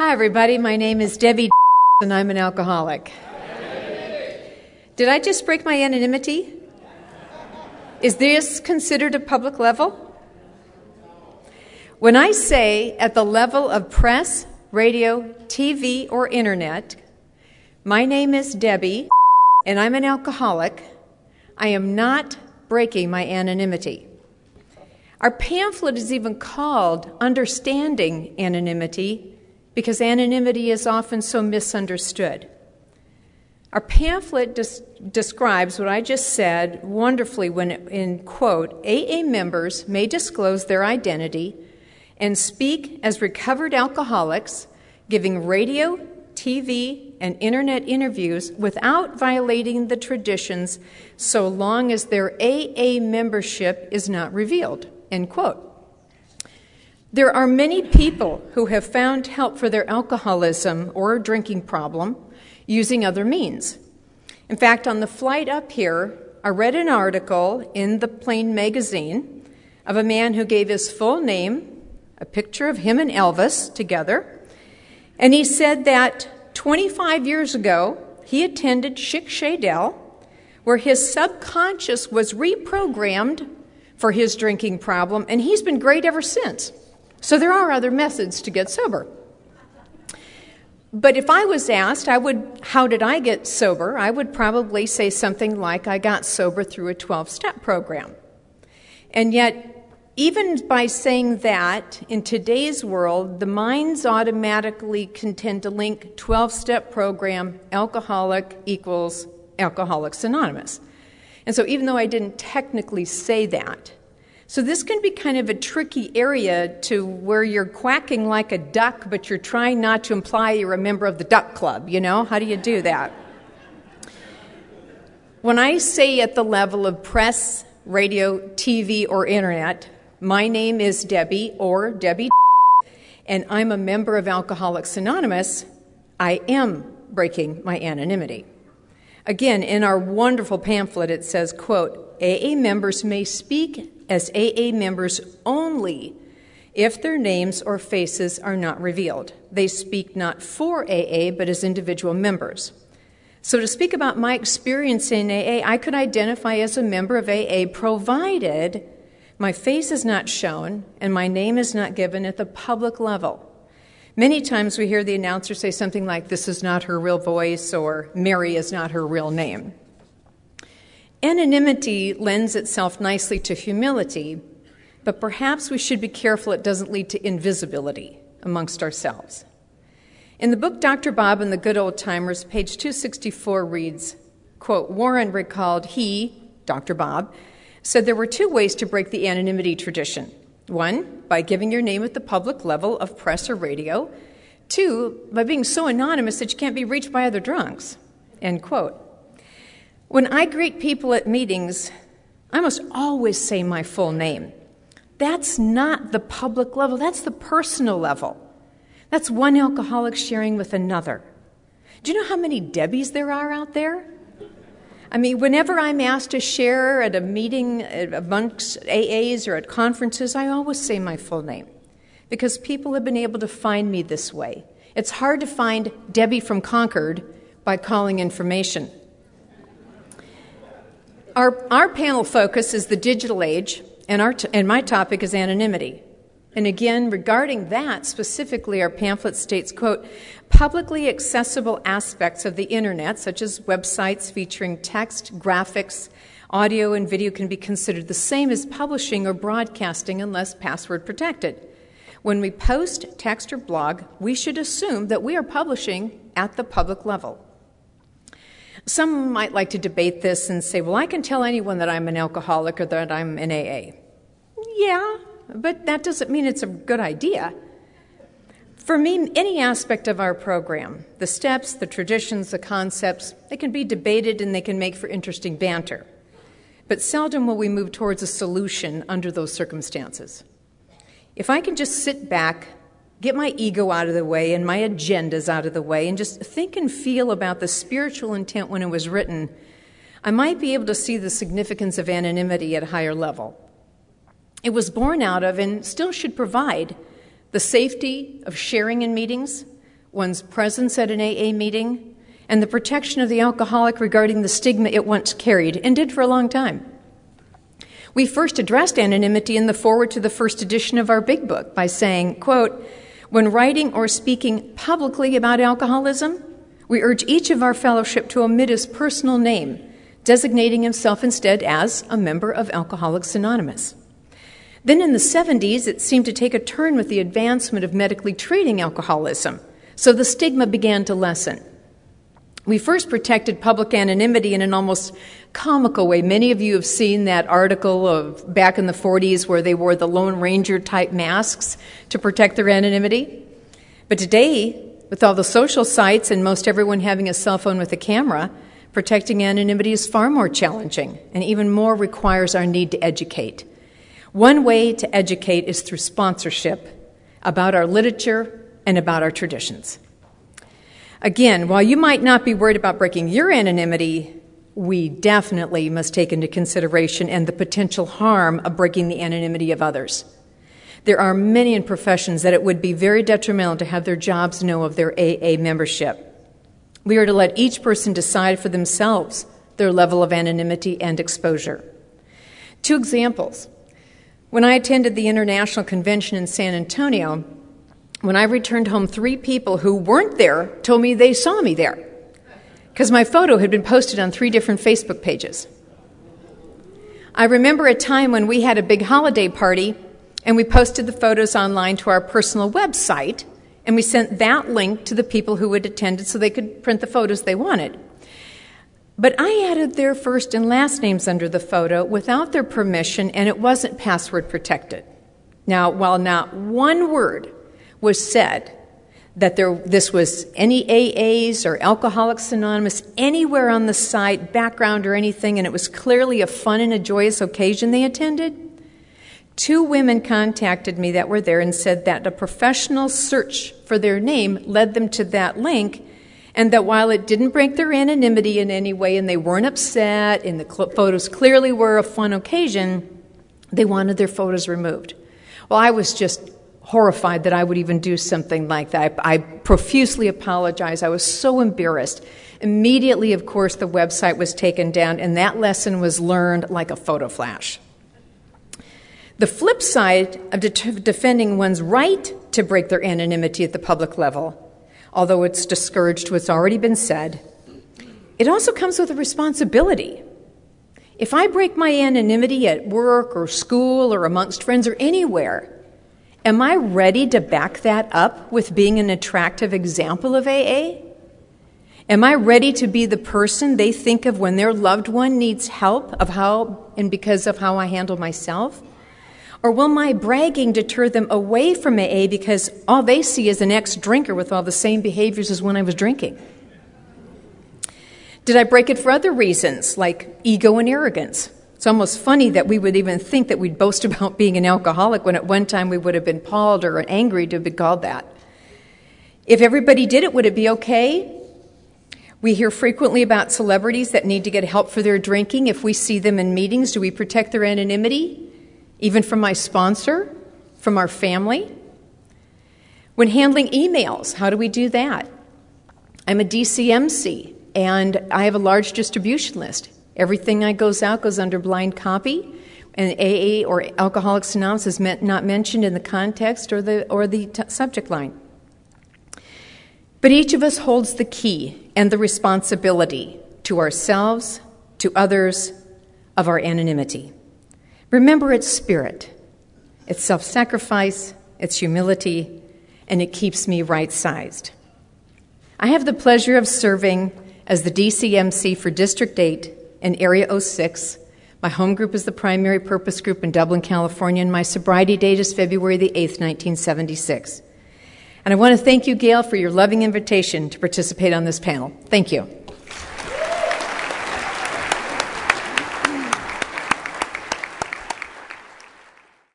Hi, everybody. My name is Debbie, and I'm an alcoholic. Did I just break my anonymity? Is this considered a public level? When I say at the level of press, radio, TV, or internet, my name is Debbie, and I'm an alcoholic, I am not breaking my anonymity. Our pamphlet is even called Understanding Anonymity because anonymity is often so misunderstood. Our pamphlet describes what I just said wonderfully when, in quote, AA members may disclose their identity and speak as recovered alcoholics, giving radio, TV, and internet interviews without violating the traditions so long as their AA membership is not revealed, end quote. There are many people who have found help for their alcoholism or drinking problem using other means. In fact, on the flight up here, I read an article in the Plain magazine of a man who gave his full name, a picture of him and Elvis together, and he said that 25 years ago, he attended Chick Shadell, where his subconscious was reprogrammed for his drinking problem, and he's been great ever since. So there are other methods to get sober. But if I was asked, how did I get sober? I would probably say something like I got sober through a 12-step program. And yet, even by saying that, in today's world, the minds automatically can tend to link 12-step program, alcoholic equals Alcoholics Anonymous. And so even though I didn't technically say that, so this can be kind of a tricky area to where you're quacking like a duck, but you're trying not to imply you're a member of the duck club, you know? How do you do that? When I say at the level of press, radio, TV, or internet, my name is Debbie or Debbie, and I'm a member of Alcoholics Anonymous, I am breaking my anonymity. Again, in our wonderful pamphlet, it says, quote, AA members may speak as AA members only if their names or faces are not revealed. They speak not for AA, but as individual members. So to speak about my experience in AA, I could identify as a member of AA provided my face is not shown and my name is not given at the public level. Many times we hear the announcer say something like, "This is not her real voice," or "Mary is not her real name." Anonymity lends itself nicely to humility, but perhaps we should be careful it doesn't lead to invisibility amongst ourselves. In the book Dr. Bob and the Good Old Timers, page 264 reads, quote, Warren recalled he, Dr. Bob, said there were two ways to break the anonymity tradition. One, by giving your name at the public level of press or radio. Two, by being so anonymous that you can't be reached by other drunks, end quote. When I greet people at meetings, I must always say my full name. That's not the public level, that's the personal level. That's one alcoholic sharing with another. Do you know how many Debbies there are out there? I mean, whenever I'm asked to share at a meeting amongst AAs or at conferences, I always say my full name because people have been able to find me this way. It's hard to find Debbie from Concord by calling information. Our panel focus is the digital age, and my topic is anonymity. And again, regarding that specifically, our pamphlet states, quote, publicly accessible aspects of the internet, such as websites featuring text, graphics, audio, and video can be considered the same as publishing or broadcasting unless password protected. When we post, text, or blog, we should assume that we are publishing at the public level. Some might like to debate this and say, well, I can tell anyone that I'm an alcoholic or that I'm in AA. Yeah, but that doesn't mean it's a good idea. For me, any aspect of our program, the steps, the traditions, the concepts, they can be debated and they can make for interesting banter. But seldom will we move towards a solution under those circumstances. If I can just sit back, get my ego out of the way and my agendas out of the way and just think and feel about the spiritual intent when it was written, I might be able to see the significance of anonymity at a higher level. It was born out of and still should provide the safety of sharing in meetings, one's presence at an AA meeting, and the protection of the alcoholic regarding the stigma it once carried, and did for a long time. We first addressed anonymity in the foreword to the first edition of our big book by saying, quote, "When writing or speaking publicly about alcoholism, we urge each of our fellowship to omit his personal name, designating himself instead as a member of Alcoholics Anonymous." Then in the 70s, it seemed to take a turn with the advancement of medically treating alcoholism, so the stigma began to lessen. We first protected public anonymity in an almost comical way. Many of you have seen that article of back in the 40s where they wore the Lone Ranger type masks to protect their anonymity. But today, with all the social sites and most everyone having a cell phone with a camera, protecting anonymity is far more challenging and even more requires our need to educate. One way to educate is through sponsorship about our literature and about our traditions. Again, while you might not be worried about breaking your anonymity, we definitely must take into consideration and the potential harm of breaking the anonymity of others. There are many in professions that it would be very detrimental to have their jobs know of their AA membership. We are to let each person decide for themselves their level of anonymity and exposure. 2 examples. When I attended the International Convention in San Antonio, when I returned home, 3 people who weren't there told me they saw me there because my photo had been posted on 3 different Facebook pages. I remember a time when we had a big holiday party and we posted the photos online to our personal website, and we sent that link to the people who had attended so they could print the photos they wanted. But I added their first and last names under the photo without their permission, and it wasn't password protected. Now, while not one word was said that this was any AAs or Alcoholics Anonymous anywhere on the site, background or anything, and it was clearly a fun and a joyous occasion they attended, 2 women contacted me that were there and said that a professional search for their name led them to that link, and that while it didn't break their anonymity in any way and they weren't upset and the photos clearly were a fun occasion, they wanted their photos removed. Well, I was just horrified that I would even do something like that. I profusely apologized. I was so embarrassed. Immediately, of course, the website was taken down, and that lesson was learned like a photo flash. The flip side of defending one's right to break their anonymity at the public level, although it's discouraged what's already been said, it also comes with a responsibility. If I break my anonymity at work or school or amongst friends or anywhere, am I ready to back that up with being an attractive example of AA? Am I ready to be the person they think of when their loved one needs help because of how I handle myself? Or will my bragging deter them away from AA because all they see is an ex-drinker with all the same behaviors as when I was drinking? Did I break it for other reasons, like ego and arrogance? It's almost funny that we would even think that we'd boast about being an alcoholic when at one time we would have been appalled or angry to have been called that. If everybody did it, would it be okay? We hear frequently about celebrities that need to get help for their drinking. If we see them in meetings, do we protect their anonymity? Even from my sponsor, from our family? When handling emails, how do we do that? I'm a DCMC, and I have a large distribution list. Everything that goes out goes under blind copy, and AA or Alcoholics Anonymous is not mentioned in the context or the subject line. But each of us holds the key and the responsibility to ourselves, to others, of our anonymity. Remember, it's spirit, it's self-sacrifice, it's humility, and it keeps me right-sized. I have the pleasure of serving as the DCMC for District 8 in Area 06. My home group is the Primary Purpose Group in Dublin, California, and my sobriety date is February the 8th, 1976. And I want to thank you, Gail, for your loving invitation to participate on this panel. Thank you.